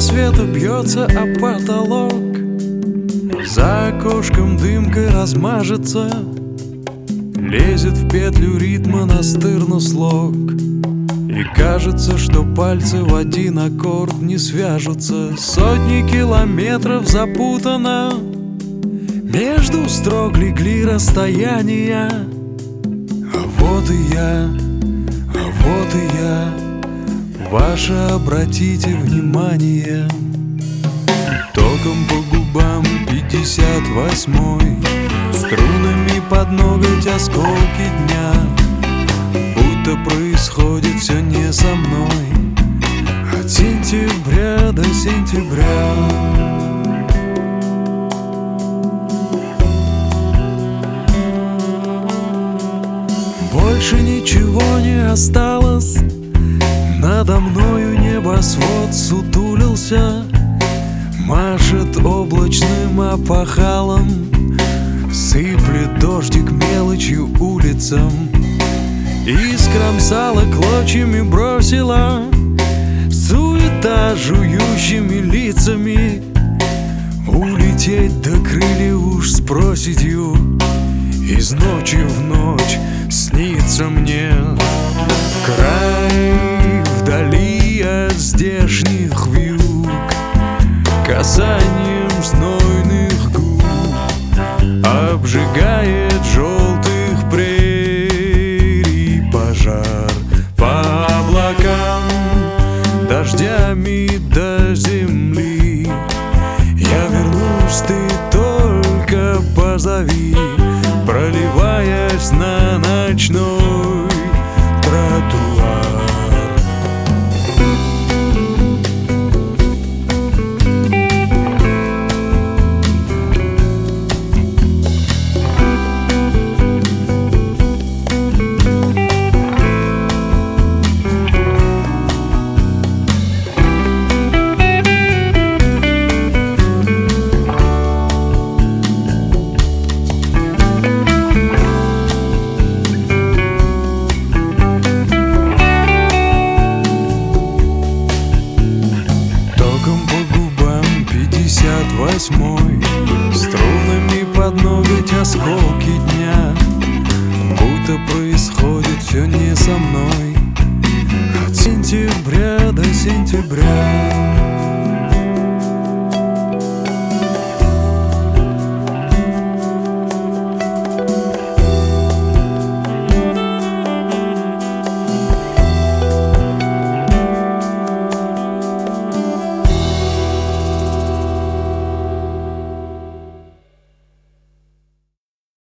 света бьется о потолок. За окошком дымкой размажется, лезет в петлю ритма настырно слог. И кажется, что пальцы в один аккорд не свяжутся. Сотни километров запутано, между строк легли расстояния. А вот и я, ваше обратите внимание. Током по губам 58-й, струнами под ноготь осколки дня. Будто происходит все не со мной, от сентября до сентября. Больше ничего не осталось, надо мною небосвод сутулился, машет облачным опахалом, сыплет дождик мелочью улицам. И скромсала клочьями бросила суета жующими лицами. Улететь до крылья уж с проседью, из ночи в ночь снится мне край вдали от здешних вьюг, касанием знойных губ обжигает желтых прерий пожар. По облакам дождями до земли я вернусь, ты только позови, проливаясь на ночной тротуар. Струнами под ноготь осколки дня. Будто происходит все не со мной, от сентября до сентября.